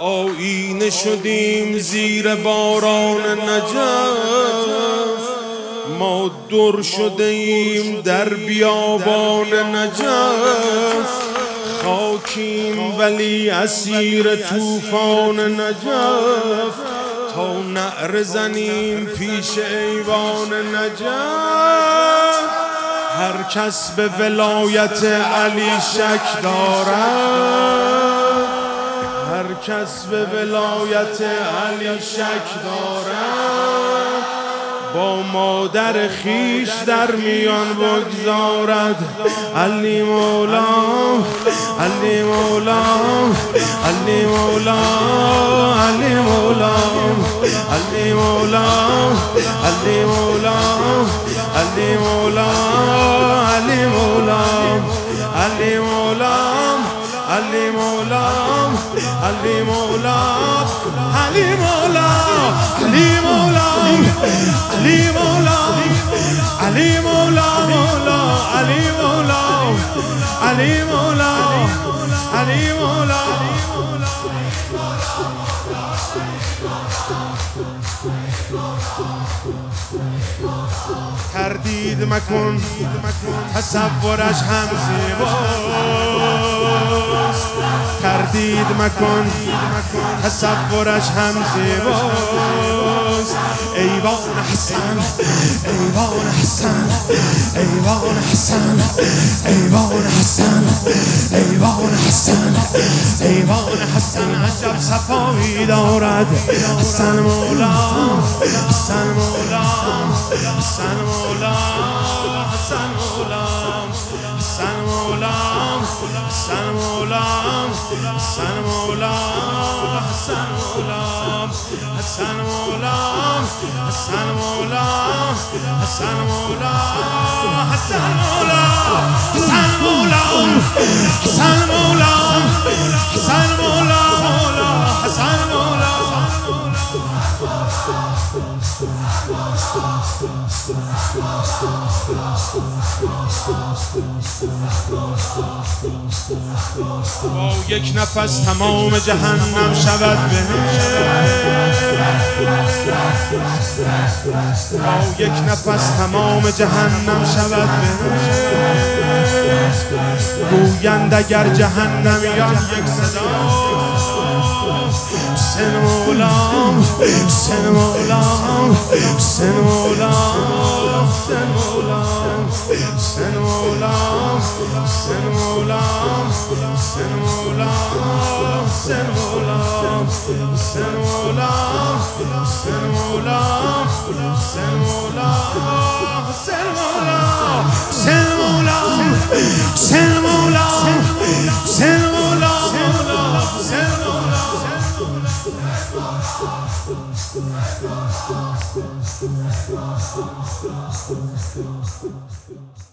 آینه شدیم زیر باران نجف، ما در شده ایم در بیابان نجف، خاکیم ولی اسیر طوفان نجف، تا نعره زنیم پیش ایوان نجف. هر کس به ولایت علی شک دارد، هر کس به ولایت علی شک دارد، با مادر خیش در میان بگذارد. علی مولا، علی مولا، علی مولا، علی مولا، علی مولا، علی مولا، علی مولا، علی مولا، علی مولا، علی مولا، علی مولا، علی مولا، علی مولا، علی مولا، علی مولا، مولا، علی مولا، علی مولا، علی مولا. تردید مکن، تصورش هم زیباست. تردید مکن، تصورش هم زیباست. ایوان حسن، ایوان حسن، ایوان حسن، ایوان حسن، ایوان حسن، ایوان حسن عجب صفایی دارد. حسن مولا، حسن مولا، حسن مولا، حسن مولا، حسن مولا، حسن مولا، حسن مولا، حسن مولا، حسن مولا، حسن مولا، حسن مولا، حسن مولا، حسن مولا، حسن مولا، حسن مولا، حسن مولا. با یک نفس تمام جهنم شود بهشت، با یک نفس تمام جهنم شود بهشت. گویند اگر جهنمیان یک صدا حسین مولام، حسین مولام، حسین مولام، حسین مولام، حسین مولام، حسین مولام، حسین مولام، حسین مولام، حسین مولام، حسین مولام، حسین مولام، حسین مولام، حسین مولام، حسین مولام، حسین مولام، حسین مولام.